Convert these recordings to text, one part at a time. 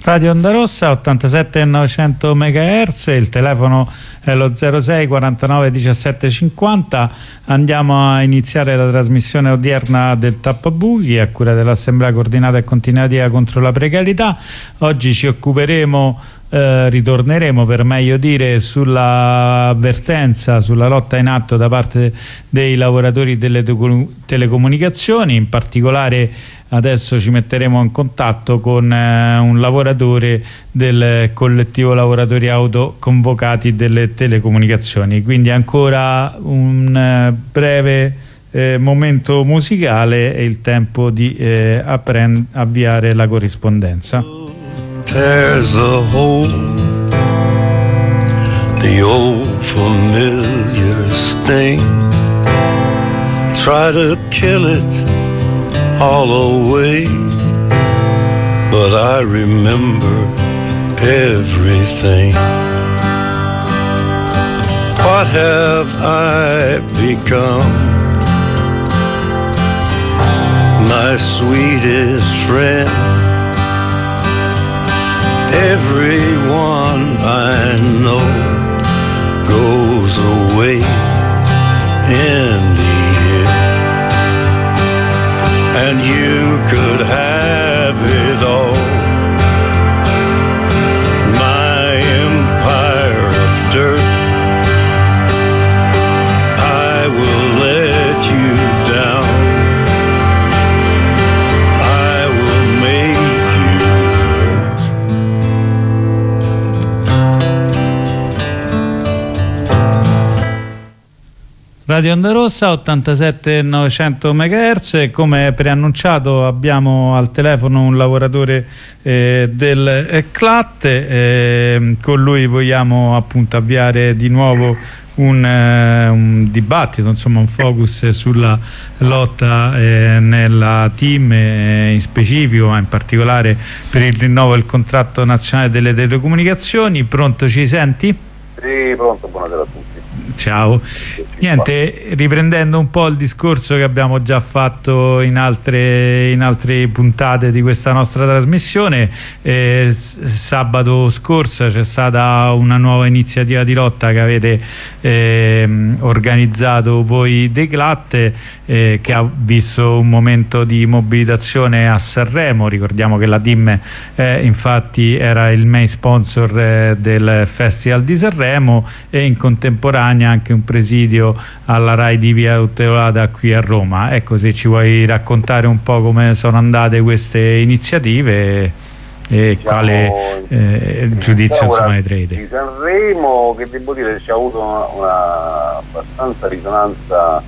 Radio Onda Rossa 87.900 MHz, il telefono è lo 06 49 17 50. Andiamo a iniziare la trasmissione odierna del Tappabuchi a cura dell'Assemblea Coordinata e Continuativa contro la Precarietà. Oggi ci occuperemo, ritorneremo per meglio dire, sull'avvertenza, sulla lotta in atto da parte dei lavoratori delle telecomunicazioni. In particolare adesso ci metteremo in contatto con un lavoratore del collettivo lavoratori autoconvocati delle telecomunicazioni. Quindi ancora un breve momento musicale e il tempo di avviare la corrispondenza. Tears the hole, the old familiar sting. Try to kill it all away, but I remember everything. What have I become? My sweetest friend. Everyone I know goes away in the end, and you could have it all. My empire of dirt, I will let you down. I will make you hurt. Radio Onda Rossa 87.900 MHz. Come preannunciato abbiamo al telefono un lavoratore del CLAT. Con lui vogliamo appunto avviare di nuovo un dibattito, insomma un focus sulla lotta nella TIM, in specifico, ma in particolare per il rinnovo del contratto nazionale delle telecomunicazioni. Pronto, ci senti? Sì, pronto, buonasera a tutti. Ciao. Niente, riprendendo un po' il discorso che abbiamo già fatto in altre puntate di questa nostra trasmissione, sabato scorso c'è stata una nuova iniziativa di lotta che avete organizzato voi dei CLAT, che ha visto un momento di mobilitazione a Sanremo. Ricordiamo che la TIM infatti era il main sponsor del Festival di Sanremo, e in contemporanea anche un presidio alla RAI di Via Utolata qui a Roma. Ecco, se ci vuoi raccontare un po' come sono andate queste iniziative e quale giudizio insomma ne trade. Di Sanremo, che devo dire ci ha avuto una abbastanza risonanza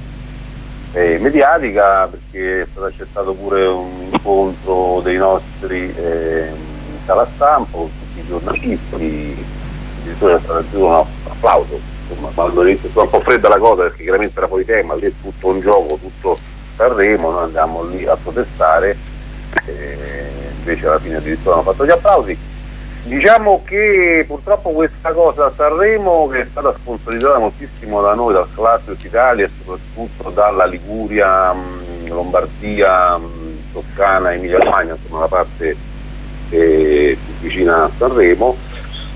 mediatica, perché è stato accettato pure un incontro dei nostri in sala stampa con tutti i giornalisti, addirittura è stato aggiunto un applauso. Quando inizia un po' fredda la cosa, perché chiaramente era fuori tema, lì è tutto un gioco, tutto Sanremo, noi andiamo lì a protestare, invece alla fine addirittura hanno fatto gli applausi. Diciamo che purtroppo questa cosa a Sanremo, che è stata sponsorizzata moltissimo da noi, dal Classic Italia e soprattutto dalla Liguria, Lombardia, Toscana, Emilia Romagna, insomma la parte più vicina a Sanremo,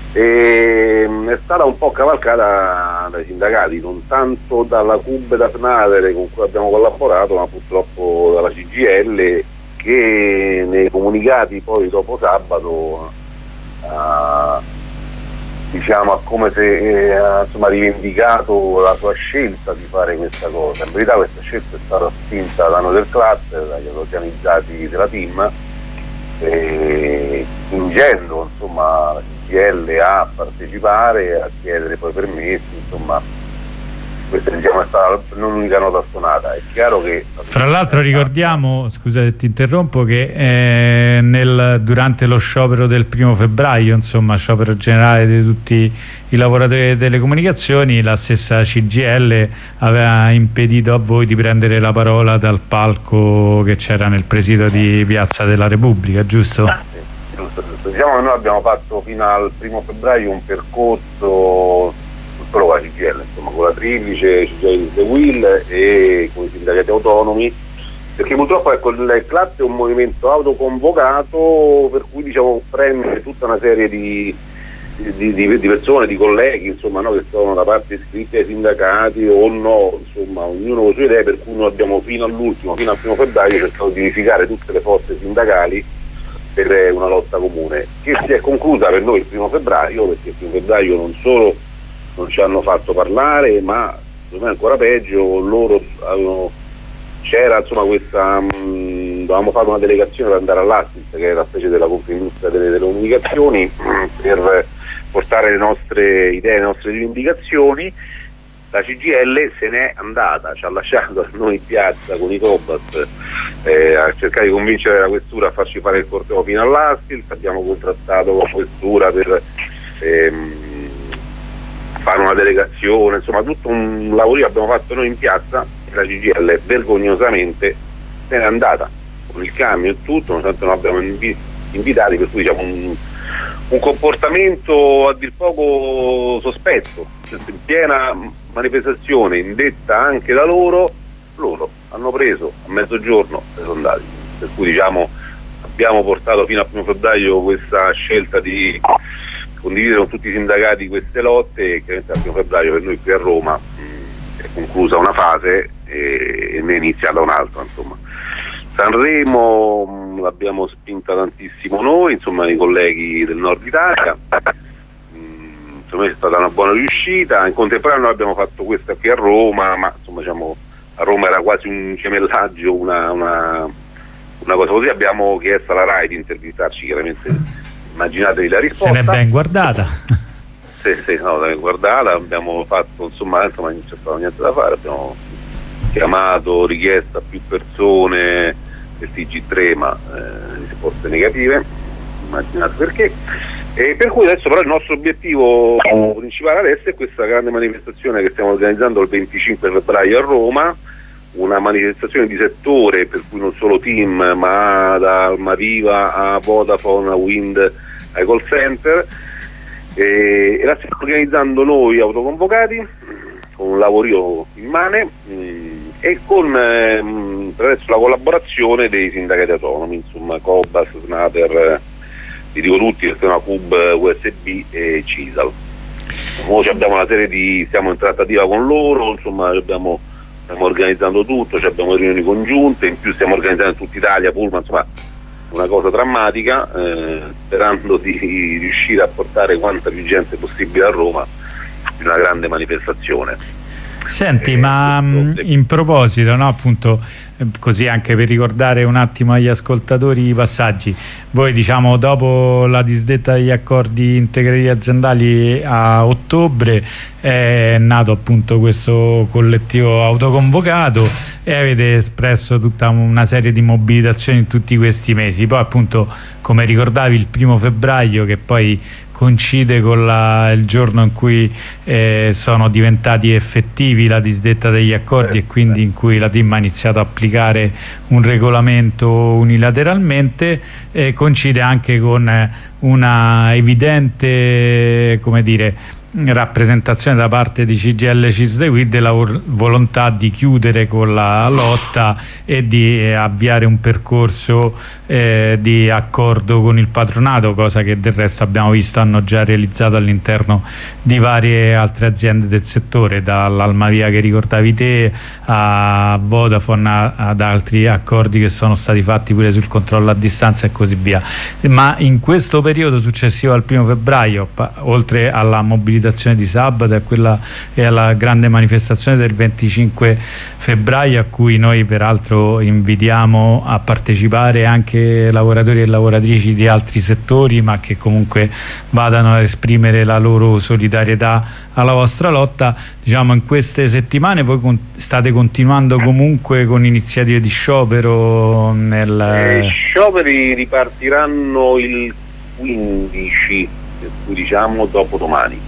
è stata un po' cavalcata dai sindacati, non tanto dalla CUB e da FNADER con cui abbiamo collaborato, ma purtroppo dalla CGIL, che nei comunicati poi dopo sabato diciamo ha come se insomma rivendicato la sua scelta di fare questa cosa. In verità questa scelta è stata spinta da noi del CLAT, dagli organizzati della TIM, spingendo insomma la CGIL a partecipare, a chiedere poi permessi, insomma questa diciamo è stata non l'unica nota stonata. È chiaro che fra l'altro ricordiamo, scusa se ti interrompo, che durante lo sciopero del 1° febbraio, insomma sciopero generale di tutti i lavoratori delle telecomunicazioni, la stessa CGIL aveva impedito a voi di prendere la parola dal palco che c'era nel presidio di Piazza della Repubblica, giusto? Sì, giusto. Diciamo che noi abbiamo fatto fino al 1° febbraio un percorso solo con la CGIL, insomma con la triplice CGIL The Will e con i sindacati autonomi, perché purtroppo ecco, il CLAT è un movimento autoconvocato, per cui diciamo prende tutta una serie di persone, di colleghi, insomma, no, che sono da parte iscritti ai sindacati o no, insomma, ognuno con le sue idee, per cui noi abbiamo fino all'ultimo, fino al 1° febbraio, cercato di unificare tutte le forze sindacali per una lotta comune, che si è conclusa per noi il 1° febbraio, perché il 1° febbraio non solo non ci hanno fatto parlare, ma secondo me ancora peggio, loro c'era insomma questa, dovevamo fare una delegazione per andare all'Assist, che è la specie della Confindustria delle telecomunicazioni, per portare le nostre idee, le nostre rivendicazioni. La CGIL se n'è andata, ci ha lasciato a noi in piazza con i Cobas a cercare di convincere la questura a farci fare il corteo fino all'Assist. Abbiamo contrattato con la questura per fare una delegazione, insomma tutto un lavoro che abbiamo fatto noi in piazza, e la CGIL vergognosamente se n'è andata con il camion e tutto, nonostante non abbiamo invitati, per cui diciamo un comportamento a dir poco sospetto, in piena manifestazione indetta anche da loro hanno preso a mezzogiorno e sono andati, per cui diciamo abbiamo portato fino al 1° febbraio questa scelta di condividere con tutti i sindacati queste lotte, e chiaramente al 1° febbraio per noi qui a Roma è conclusa una fase e ne è iniziata un'altra, insomma. Sanremo l'abbiamo spinta tantissimo noi, insomma, i colleghi del nord Italia, insomma è stata una buona riuscita. In contemporanea abbiamo fatto questa qui a Roma, ma insomma diciamo a Roma era quasi un gemellaggio, una cosa così. Abbiamo chiesto alla RAI di intervistarci, chiaramente immaginatevi la risposta. Se n'è ben guardata. Sì, no, ben guardata, abbiamo fatto, insomma non c'è stato niente da fare, abbiamo chiamato, richiesto a più persone del TG3, ma risposte negative, immaginate perché. E per cui adesso però il nostro obiettivo principale adesso è questa grande manifestazione che stiamo organizzando il 25 febbraio a Roma, una manifestazione di settore, per cui non solo TIM, ma da Almaviva a Vodafone, a Wind, ai call center, e la stiamo organizzando noi autoconvocati, con un lavorio immane, e con attraverso la collaborazione dei sindacati autonomi, insomma Cobas, Snater, li dico tutti perché sono CUB, USB e CISAL. Noi abbiamo una serie stiamo in trattativa con loro, insomma stiamo organizzando tutto, abbiamo riunioni congiunte, in più stiamo organizzando in tutta Italia, Pullman, insomma una cosa drammatica, sperando di riuscire a portare quanta più gente possibile a Roma in una grande manifestazione. Senti, ma in proposito, no, appunto, così anche per ricordare un attimo agli ascoltatori i passaggi, voi diciamo dopo la disdetta degli accordi integrativi aziendali a ottobre è nato appunto questo collettivo autoconvocato e avete espresso tutta una serie di mobilitazioni in tutti questi mesi. Poi appunto, come ricordavi, il 1° febbraio, che poi coincide con il giorno in cui sono diventati effettivi la disdetta degli accordi, e quindi in cui la TIM ha iniziato a applicare un regolamento unilateralmente, coincide anche con una evidente, come dire, rappresentazione da parte di CGIL CISL WID della volontà di chiudere con la lotta e di avviare un percorso di accordo con il patronato, cosa che del resto abbiamo visto hanno già realizzato all'interno di varie altre aziende del settore, dall'Almavia che ricordavi te a Vodafone, ad altri accordi che sono stati fatti pure sul controllo a distanza e così via. Ma in questo periodo successivo al 1° febbraio, oltre alla mobilitazione di sabato e alla grande manifestazione del 25 febbraio, a cui noi peraltro invitiamo a partecipare anche lavoratori e lavoratrici di altri settori, ma che comunque vadano ad esprimere la loro solidarietà alla vostra lotta, diciamo in queste settimane voi state continuando comunque con iniziative di sciopero? Gli scioperi ripartiranno il 15, per cui diciamo dopo domani.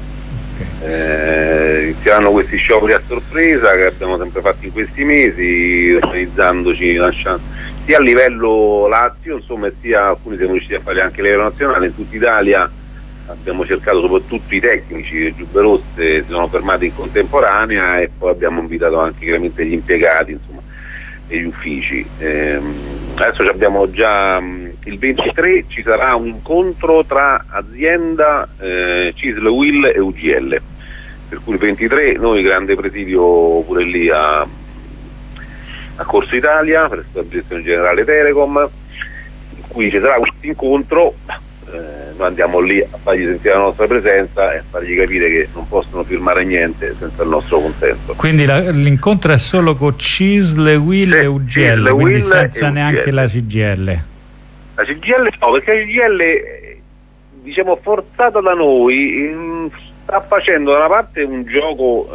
Inizieranno questi scioperi a sorpresa che abbiamo sempre fatto in questi mesi, organizzandoci sia a livello Lazio, insomma, sia alcuni siamo riusciti a fare anche a livello nazionale. In tutta Italia abbiamo cercato, soprattutto i tecnici, le giubbe rosse si sono fermati in contemporanea, e poi abbiamo invitato anche chiaramente gli impiegati, insomma, gli uffici. Adesso abbiamo già il 23 ci sarà un incontro tra azienda, CISL, UIL e UGL, per cui il 23 noi grande presidio pure lì a Corso Italia presso la direzione generale Telecom, in cui ci sarà questo incontro. Noi andiamo lì a fargli sentire la nostra presenza e a fargli capire che non possono firmare niente senza il nostro consenso. Quindi l'incontro è solo con CISL, UIL e UGL, quindi senza neanche la CGL? La CGL no, perché la CGL, diciamo, forzata da noi, sta facendo da una parte un gioco,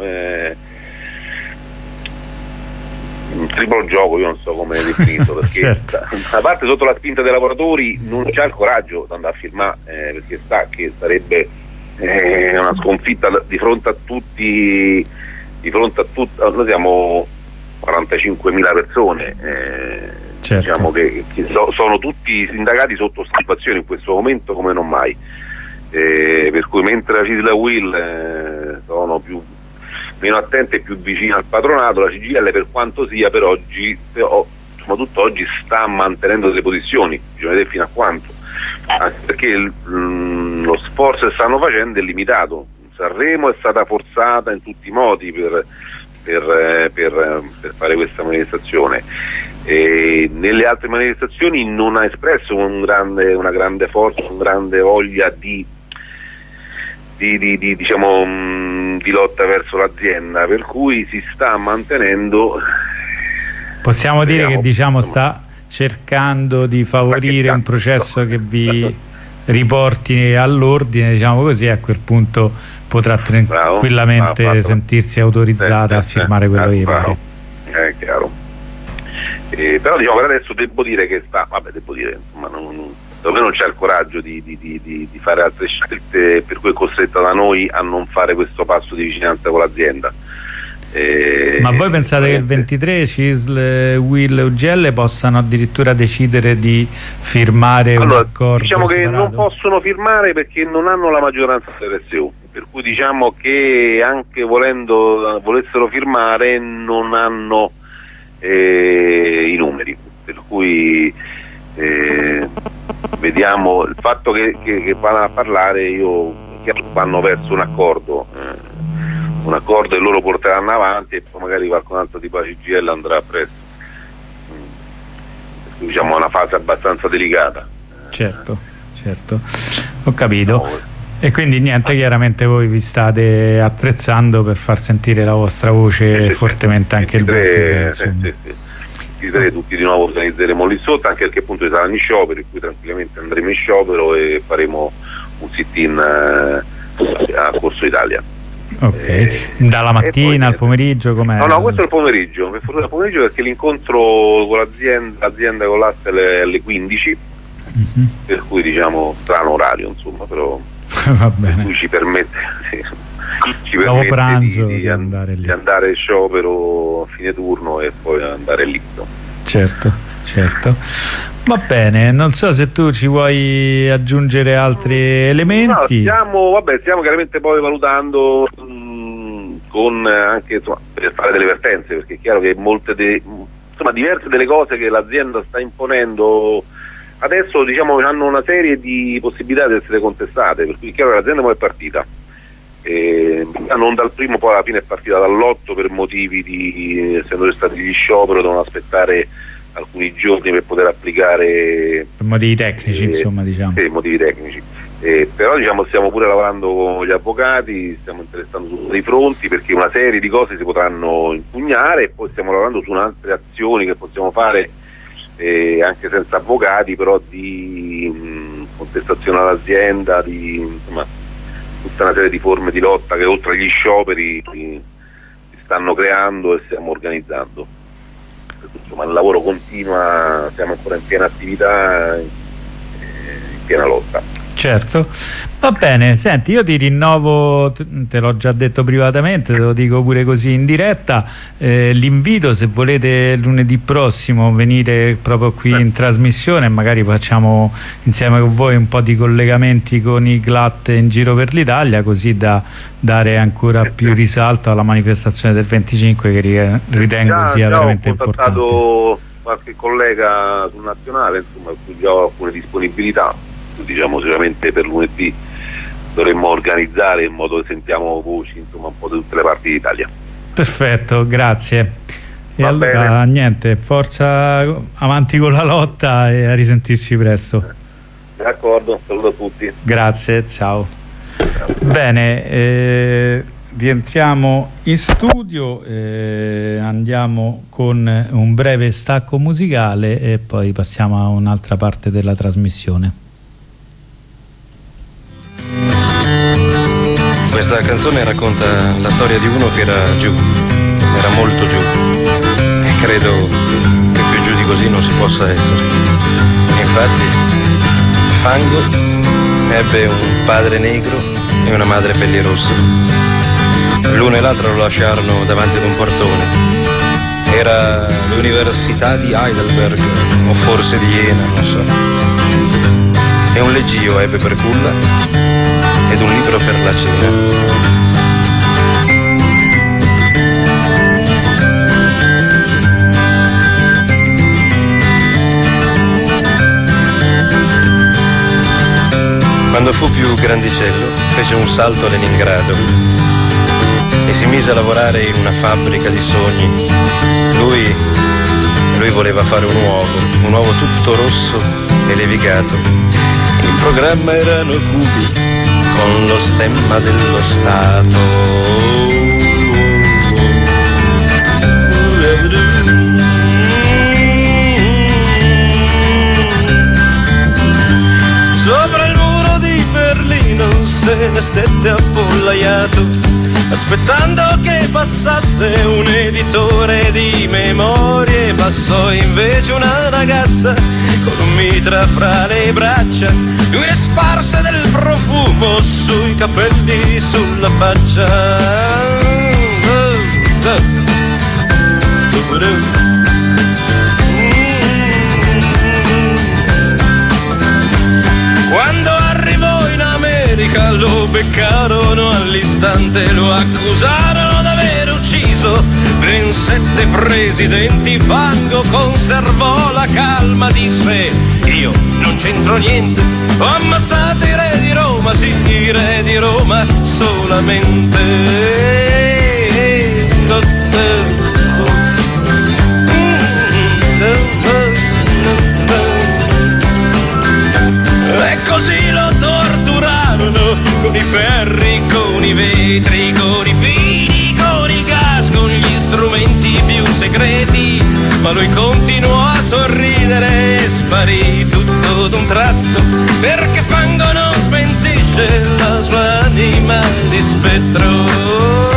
un triplo gioco, io non so come definirlo, perché certo. Da una parte sotto la spinta dei lavoratori non c'ha il coraggio di andare a firmare, perché sa che sarebbe una sconfitta di fronte a tutti, noi siamo 45.000 persone, certo. Diciamo che sono tutti sindacati sotto situazione in questo momento come non mai, per cui mentre la CISL e la UIL sono meno attente e più vicina al patronato, la CGL, per quanto sia, per oggi, soprattutto oggi, sta mantenendo delle posizioni, bisogna vedere fino a quanto, anche perché lo sforzo che stanno facendo è limitato. Sanremo è stata forzata in tutti i modi per fare questa manifestazione, e nelle altre manifestazioni non ha espresso una grande forza, una grande voglia di lotta verso l'azienda, per cui si sta mantenendo. Possiamo dire che sta cercando di favorire un processo che vi riporti all'ordine, diciamo così, a quel punto potrà tranquillamente sentirsi autorizzata a firmare quello che pare. È chiaro. Però diciamo, per adesso devo dire che insomma, non c'è il coraggio di fare altre scelte, per cui è costretta da noi a non fare questo passo di vicinanza con l'azienda. Ma voi pensate che il 23 CISL, UIL e UGL possano addirittura decidere di firmare un accordo? Diciamo che separato? non possono firmare perché non hanno la maggioranza dell'RSU, per cui diciamo che anche volessero firmare non hanno i numeri, per cui vediamo. Il fatto che vanno a parlare, vanno verso un accordo e loro porteranno avanti, e poi magari qualcun altro tipo la CGL andrà presto. Diciamo è una fase abbastanza delicata. Certo, ho capito. E quindi niente, chiaramente voi vi state attrezzando per far sentire la vostra voce fortemente anche il 23, tutti di nuovo organizzeremo lì sotto, anche perché appunto saranno in sciopero, per cui tranquillamente andremo in sciopero e faremo un sit-in a Corso Italia. Ok, dalla mattina al pomeriggio com'è? No, questo è il pomeriggio, perché l'incontro con l'azienda con l'AST è alle 15, per cui diciamo strano orario, insomma, però va bene. Cui ci permette dopo pranzo di andare in sciopero a fine turno e poi andare lì. Certo. Va bene, non so se tu ci vuoi aggiungere altri elementi. No, stiamo chiaramente poi valutando con anche per fare delle vertenze, perché è chiaro che diverse delle cose che l'azienda sta imponendo adesso, diciamo, hanno una serie di possibilità di essere contestate, per cui è chiaro che l'azienda poi è partita. Non dal primo, poi alla fine è partita dall'8 per motivi essendo stati di sciopero, devono aspettare alcuni giorni per poter applicare, per motivi tecnici, insomma, diciamo. Sì, motivi tecnici. Però diciamo stiamo pure lavorando con gli avvocati, stiamo interessando su dei fronti, perché una serie di cose si potranno impugnare, e poi stiamo lavorando su altre azioni che possiamo fare anche senza avvocati, però di contestazione all'azienda, insomma, tutta una serie di forme di lotta che oltre agli scioperi si stanno creando e stiamo organizzando. Insomma, il lavoro continua, siamo ancora in piena attività, in piena lotta. Certo, va bene. Senti, io ti rinnovo, te l'ho già detto privatamente, te lo dico pure così in diretta, l'invito, se volete lunedì prossimo venire proprio qui in trasmissione, magari facciamo insieme con voi un po' di collegamenti con i GLAT in giro per l'Italia, così da dare ancora più risalto alla manifestazione del 25, che ritengo sia veramente importante. Ho contattato qualche collega sul nazionale, insomma, già ho alcune disponibilità. Diciamo sicuramente per lunedì dovremmo organizzare in modo che sentiamo voci, insomma, un po' da tutte le parti d'Italia. Perfetto, grazie. E Va allora bene. niente, forza avanti con la lotta e a risentirci presto. D'accordo, saluto a tutti. Grazie, ciao. Bene, rientriamo in studio, andiamo con un breve stacco musicale e poi passiamo a un'altra parte della trasmissione. Questa canzone racconta la storia di uno che era giù, era molto giù, e credo che più giù di così non si possa essere. Infatti, Fango ebbe un padre negro e una madre pellirossa. L'uno e l'altro lo lasciarono davanti ad un portone. Era l'università di Heidelberg, o forse di Jena, non so. E un leggio ebbe per culla ed un libro per la cena. Quando fu più grandicello, fece un salto a Leningrado e si mise a lavorare in una fabbrica di sogni. Lui voleva fare un uovo tutto rosso e levigato. Il programma erano cubi con lo stemma dello Stato. Sopra il muro di Berlino se ne stette appollaiato, aspettando che passasse un editore di memorie. Passò invece una ragazza con un mitra fra le braccia. Lui ne sparse del profumo sui capelli, sulla faccia. Quando arrivò in America lo beccarono all'istante, lo accusarono d'aver ucciso ben 7 presidenti. Fango conservò la calma, disse: io non c'entro niente, ho ammazzato i re di Roma, sì, i re di Roma solamente. E così lo torturarono con i ferri, con i vetri, con i fili, con i gas, con gli strumenti più segreti. Ma lui continuò a sorridere e sparì tutto d'un tratto, perché Fango non smentisce la sua anima di spettro.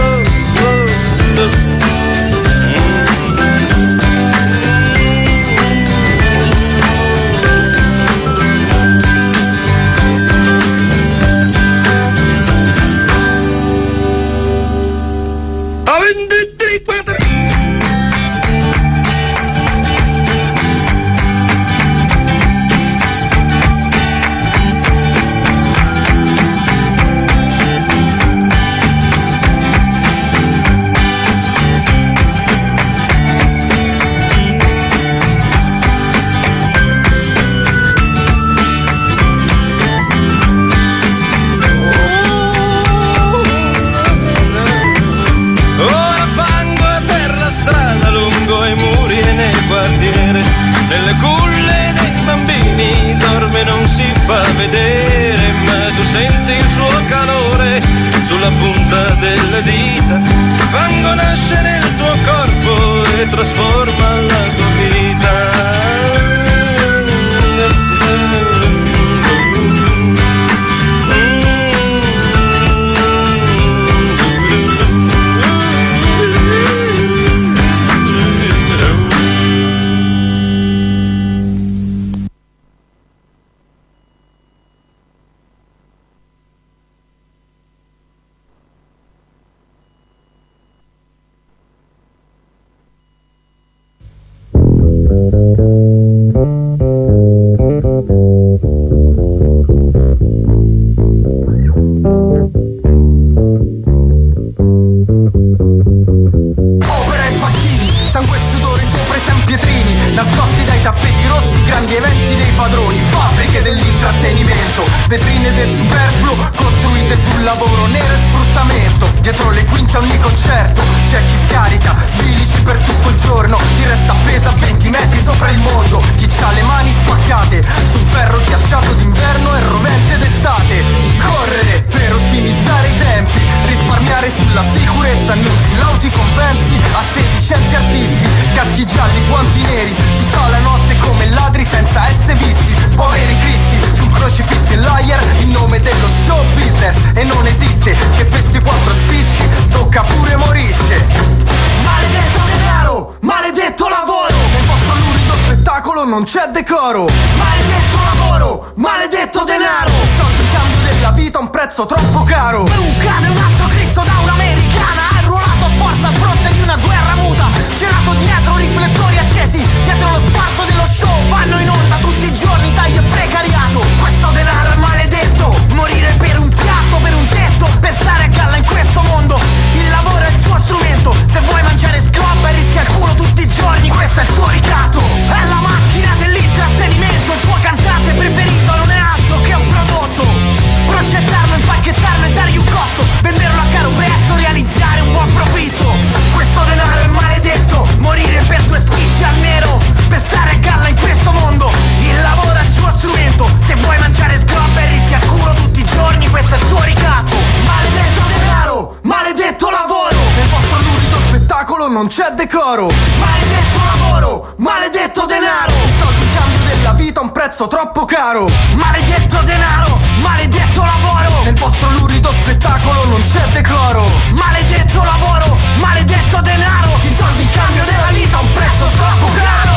Nelle culle dei bambini dorme, non si fa vedere, ma tu senti il suo calore sulla punta delle dita. Fango nasce nel tuo corpo e trasforma la tua vita. culo, costruite sul lavoro nero e sfruttamento. Dietro le quinte a ogni concerto c'è chi scarica bilici per tutto il giorno, chi resta appesa a 20 metri sopra il mondo, chi c'ha le mani spaccate sul ferro ghiacciato d'inverno e rovente d'estate. Correre per ottimizzare i tempi, risparmiare sulla sicurezza, non sull'auticompensi. A sedicenti artisti, caschi gialli, guanti neri, tutta la notte come ladri senza essere visti. Poveri cristi, sul crocifisso e l'ayer, in nome dello show business. E non esiste che per sti 4 spicci tocca pure morirci. Maledetto denaro, maledetto lavoro, nel vostro lurido spettacolo non c'è decoro. Maledetto lavoro, maledetto denaro, soldi in cambio della vita a un prezzo troppo caro. Per un cane e un altro Cristo da un'americana, arruolato a forza al fronte di una guerra muta, girato dietro riflettori accesi, dietro lo spazio dello show vanno in onda tutti i giorni taglio e precariato. Questo denaro è maledetto, morire per un piatto, per un tetto, per stare a galla in questo mondo. Il lavoro è il suo strumento, se vuoi mangiare scrobba e rischi al culo tutti i giorni, questo è il suo ricatto. È la macchina dell'intrattenimento, il tuo cantante preferito non è altro che un prodotto. Procettarlo, impacchettarlo e dargli un costo, venderlo a caro prezzo, realizzare un buon profitto. Questo denaro è maledetto, morire per 2 spicci al nero, per stare a galla in questo mondo. Il lavoro è il suo strumento, se vuoi mangiare sgrobba e rischi al culo tutti i giorni, questo è il tuo ricatto. Maledetto denaro, maledetto lavoro, nel vostro lurido spettacolo non c'è decoro. Maledetto lavoro, maledetto denaro, soldi in cambio della vita a un prezzo troppo caro. Maledetto denaro, maledetto lavoro, nel vostro lurido spettacolo non c'è decoro. Maledetto lavoro, maledetto denaro, i soldi in cambio della vita a un prezzo troppo caro.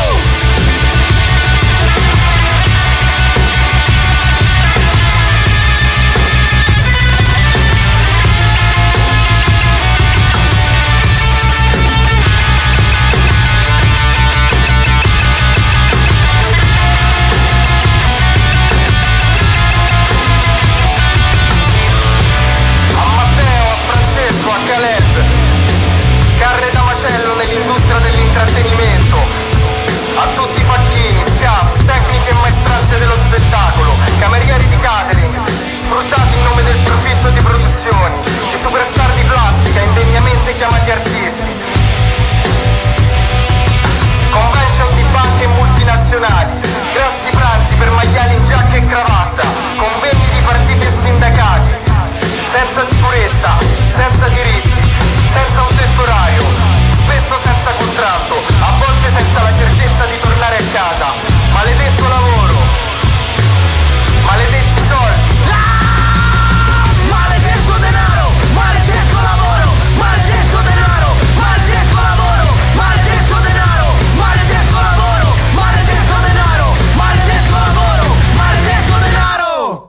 Carne da macello nell'industria dell'intrattenimento. A tutti i facchini, staff, tecnici e maestranze dello spettacolo, camerieri di catering, sfruttati in nome del profitto di produzioni, i superstar di plastica indegnamente chiamati artisti, convention di banche multinazionali, grossi pranzi per maiali in giacca e cravatta, convegni di partiti e sindacati, senza sicurezza, senza diritti, senza un tetto orario, spesso senza contratto, a volte senza la certezza di tornare a casa. Maledetto lavoro, maledetti soldi. Maledetto denaro, maledetto lavoro, maledetto denaro, maledetto lavoro, maledetto denaro, maledetto lavoro, maledetto denaro, maledetto lavoro, maledetto denaro.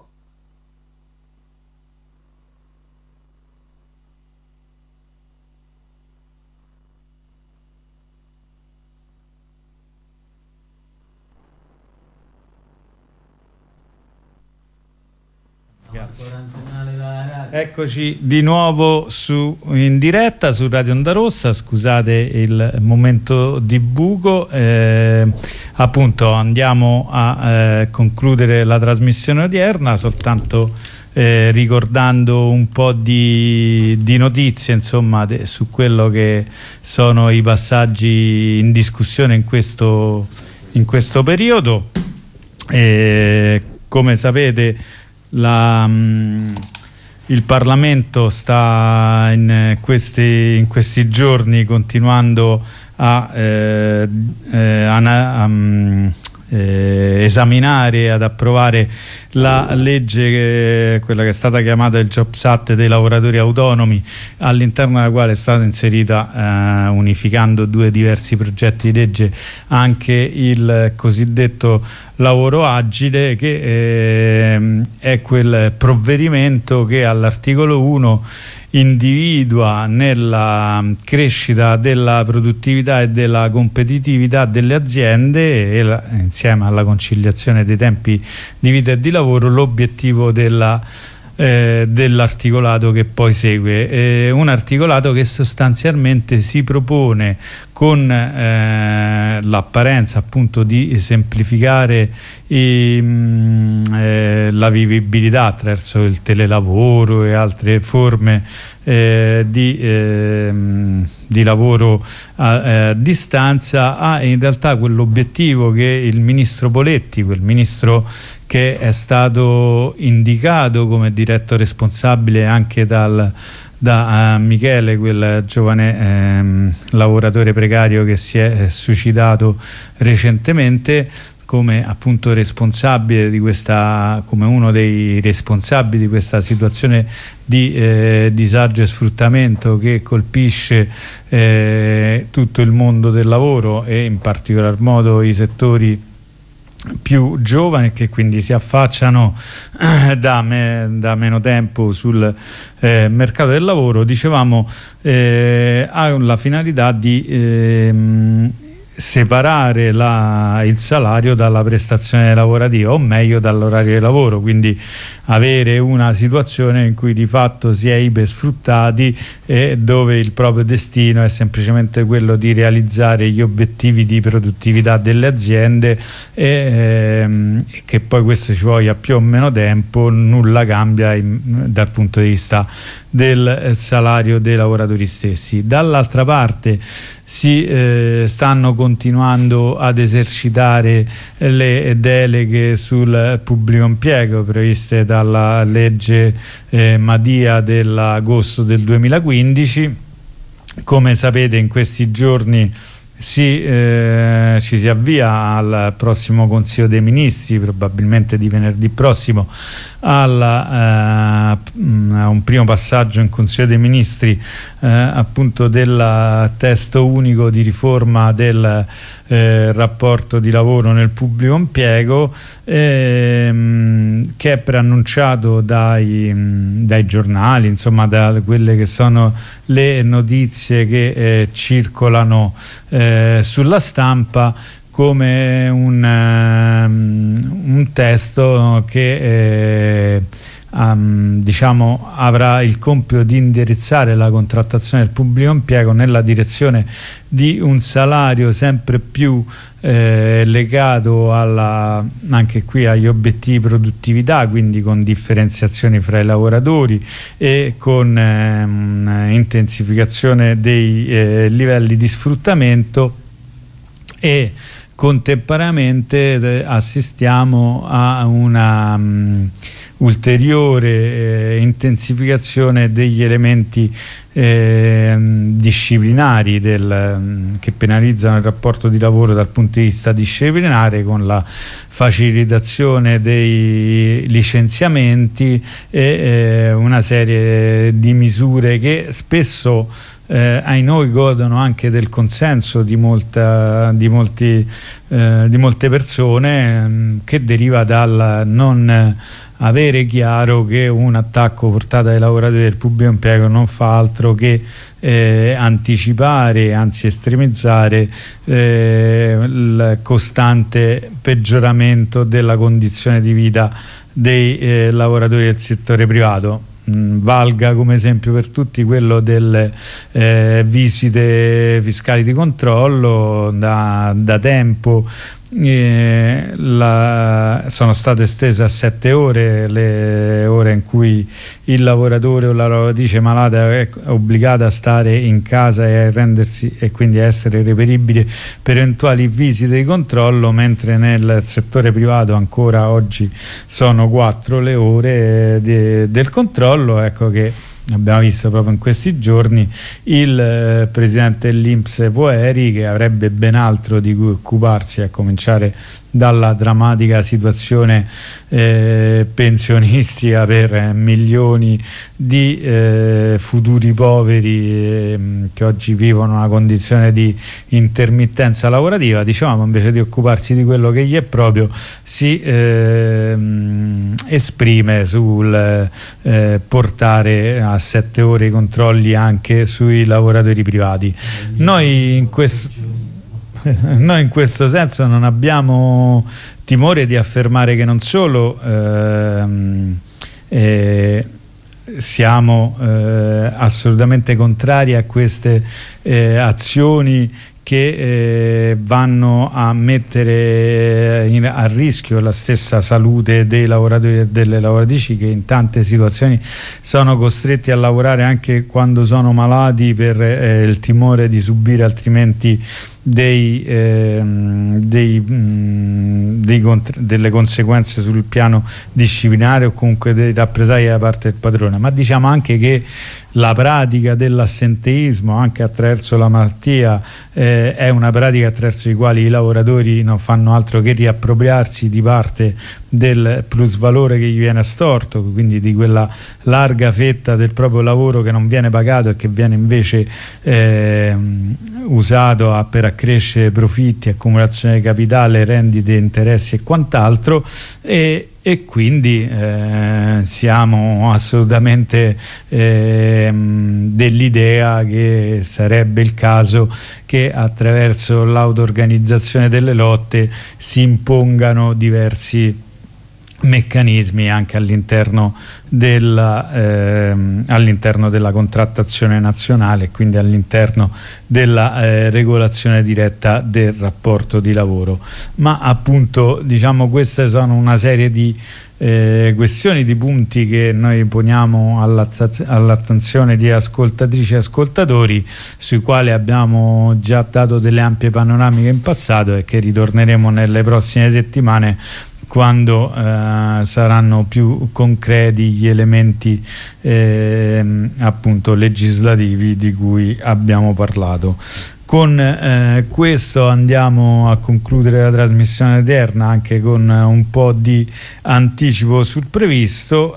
Eccoci di nuovo in diretta su Radio Onda Rossa. Scusate il momento di buco, appunto andiamo a concludere la trasmissione odierna, soltanto ricordando un po' di notizie, insomma, su quello che sono i passaggi in discussione in questo periodo. Come sapete, il Parlamento sta in questi giorni continuando a esaminare e ad approvare la legge, quella che è stata chiamata il Jobs Act dei lavoratori autonomi, all'interno della quale è stata inserita, unificando 2 diversi progetti di legge, anche il cosiddetto lavoro agile, che è quel provvedimento che all'articolo 1 individua nella crescita della produttività e della competitività delle aziende e insieme alla conciliazione dei tempi di vita e di lavoro l'obiettivo dell'articolato che poi segue, un articolato che sostanzialmente si propone con l'apparenza appunto di semplificare la vivibilità attraverso il telelavoro e altre forme di lavoro a distanza, ha in realtà quell'obiettivo che il ministro Poletti, quel ministro che è stato indicato come diretto responsabile anche da Michele, quel giovane lavoratore precario che si è suicidato recentemente, come appunto responsabile di questa, come uno dei responsabili di questa situazione di disagio e sfruttamento che colpisce tutto il mondo del lavoro e in particolar modo i settori più giovani, che quindi si affacciano da meno tempo sul mercato del lavoro. Dicevamo ha la finalità di separare il salario dalla prestazione lavorativa, o meglio dall'orario di lavoro, quindi avere una situazione in cui di fatto si è ipersfruttati e dove il proprio destino è semplicemente quello di realizzare gli obiettivi di produttività delle aziende e che poi questo ci voglia più o meno tempo, nulla cambia dal punto di vista del salario dei lavoratori stessi. Dall'altra parte si stanno continuando ad esercitare le deleghe sul pubblico impiego previste dalla legge Madia dell'agosto del 2015. Come sapete, in questi giorni ci si avvia al prossimo Consiglio dei Ministri, probabilmente di venerdì prossimo, a un primo passaggio in Consiglio dei Ministri appunto del testo unico di riforma del rapporto di lavoro nel pubblico impiego, che è preannunciato dai giornali, insomma da quelle che sono le notizie che circolano sulla stampa, come un testo che diciamo avrà il compito di indirizzare la contrattazione del pubblico impiego nella direzione di un salario sempre più legato anche qui agli obiettivi di produttività, quindi con differenziazioni fra i lavoratori e con intensificazione dei livelli di sfruttamento, e contemporaneamente assistiamo a una ulteriore intensificazione degli elementi disciplinari che penalizzano il rapporto di lavoro dal punto di vista disciplinare, con la facilitazione dei licenziamenti e una serie di misure che spesso ai noi godono anche del consenso di molte persone, che deriva dal non avere chiaro che un attacco portato ai lavoratori del pubblico impiego non fa altro che anticipare, anzi estremizzare il costante peggioramento della condizione di vita dei lavoratori del settore privato. Valga come esempio per tutti quello delle visite fiscali di controllo. Da tempo sono state estese a 7 ore le ore in cui il lavoratore o la lavoratrice malata è obbligata a stare in casa e a rendersi, e quindi a essere reperibile per eventuali visite di controllo, mentre nel settore privato ancora oggi sono 4 le ore del controllo. Ecco che abbiamo visto proprio in questi giorni il presidente dell'INPS Poeri, che avrebbe ben altro di cui occuparsi, a cominciare dalla drammatica situazione pensionistica per milioni di futuri poveri che oggi vivono una condizione di intermittenza lavorativa. Diciamo, invece di occuparsi di quello che gli è proprio, si esprime sul portare a 7 ore i controlli anche sui lavoratori privati. Noi in questo senso non abbiamo timore di affermare che non solo siamo assolutamente contrari a queste azioni che vanno a mettere a rischio la stessa salute dei lavoratori e delle lavoratrici, che in tante situazioni sono costretti a lavorare anche quando sono malati per il timore di subire altrimenti delle conseguenze sul piano disciplinare o comunque dei rappresaglie da parte del padrone. Ma diciamo anche che la pratica dell'assenteismo anche attraverso la malattia è una pratica attraverso la quale i lavoratori non fanno altro che riappropriarsi di parte del plusvalore che gli viene astorto, quindi di quella larga fetta del proprio lavoro che non viene pagato e che viene invece usato per accrescere profitti, accumulazione di capitale, rendite, interessi e quant'altro, e quindi siamo assolutamente dell'idea che sarebbe il caso che attraverso l'auto-organizzazione delle lotte si impongano diversi meccanismi anche all'interno della contrattazione nazionale, quindi all'interno della regolazione diretta del rapporto di lavoro. Ma appunto, diciamo, queste sono una serie di questioni, di punti che noi poniamo all'attenzione di ascoltatrici e ascoltatori, sui quali abbiamo già dato delle ampie panoramiche in passato e che ritorneremo nelle prossime settimane, quando saranno più concreti gli elementi appunto legislativi di cui abbiamo parlato. Con questo andiamo a concludere la trasmissione odierna, anche con un po' di anticipo sul previsto,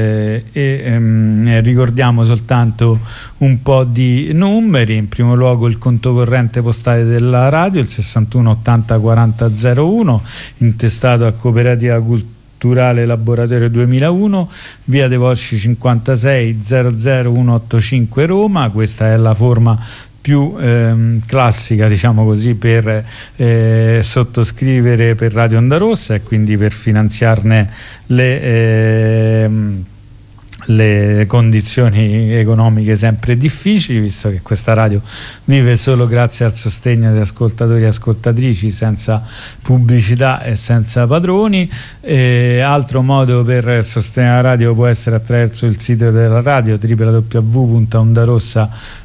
ricordiamo soltanto un po' di numeri. In primo luogo il conto corrente postale della radio, il 61 80 40 01, intestato a Cooperativa Culturale Laboratorio 2001, via dei Volsci 56 00185 Roma. Questa è la forma più classica, diciamo così, per sottoscrivere per Radio Onda Rossa e quindi per finanziarne le condizioni economiche sempre difficili, visto che questa radio vive solo grazie al sostegno di ascoltatori e ascoltatrici, senza pubblicità e senza padroni. Altro modo per sostenere la radio può essere attraverso il sito della radio, www.ondarossa.info,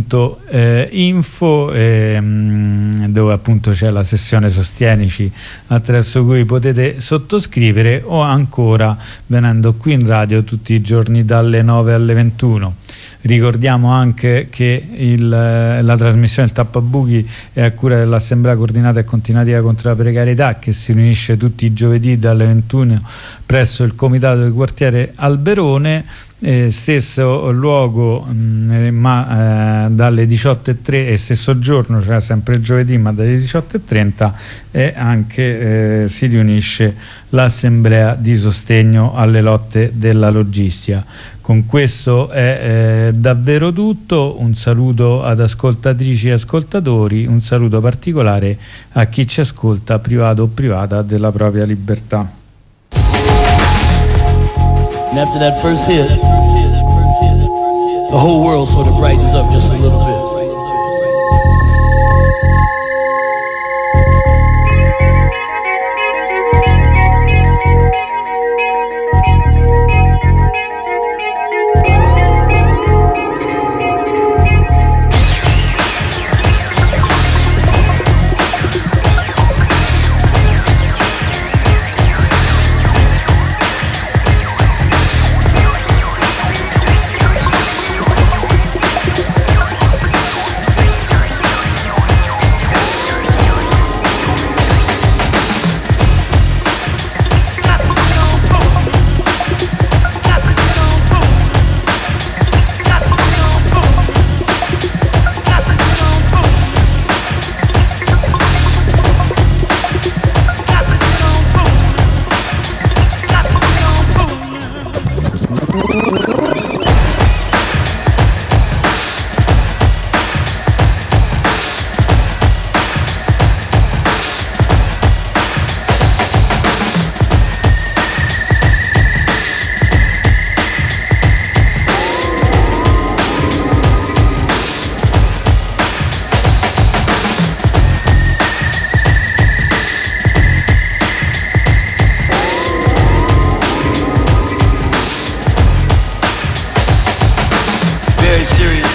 dove appunto c'è la sezione Sostienici, attraverso cui potete sottoscrivere, o ancora venendo qui in radio tutti i giorni dalle 9 alle 21. Ricordiamo anche che la trasmissione del Tappabuchi è a cura dell'Assemblea Coordinata e Continuativa contro la Precarietà, che si riunisce tutti i giovedì dalle 21 presso il Comitato di Quartiere Alberone, stesso luogo, ma dalle 18:30, e stesso giorno, cioè sempre il giovedì, ma dalle 18:30, e anche si riunisce l'assemblea di sostegno alle lotte della logistica. Con questo è davvero tutto. Un saluto ad ascoltatrici e ascoltatori, un saluto particolare a chi ci ascolta privato o privata della propria libertà. And after that first hit, the whole world sort of brightens up just a little bit.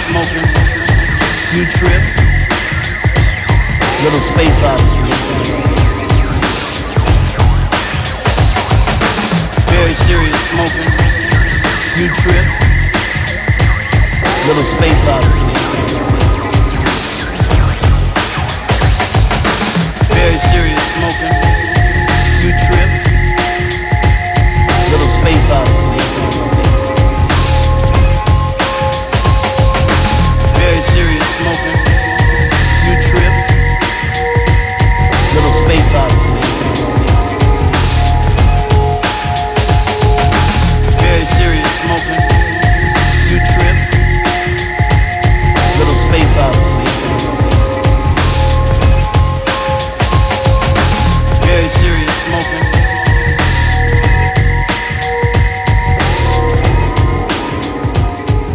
smoking, you trip, little space odyssey. Very serious smoking, you trip, little space odyssey. Very serious smoking, you trip, little space odyssey.